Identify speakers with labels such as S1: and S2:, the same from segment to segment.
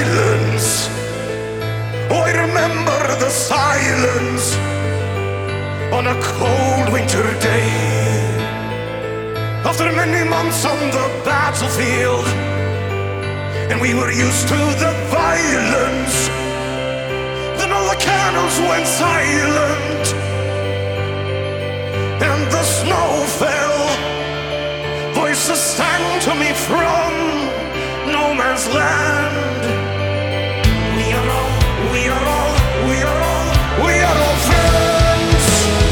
S1: silence. Oh, I remember the silence on a cold winter day. After many months on the battlefield, and we were used to the violence, then all the cannons went silent, and the snow fell. Voices sang to me from no man's land. We are all, we are all, we are all, we are all friends.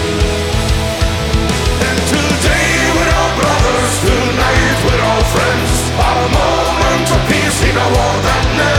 S1: And today we're all brothers, tonight we're all friends. A moment of peace in a war that never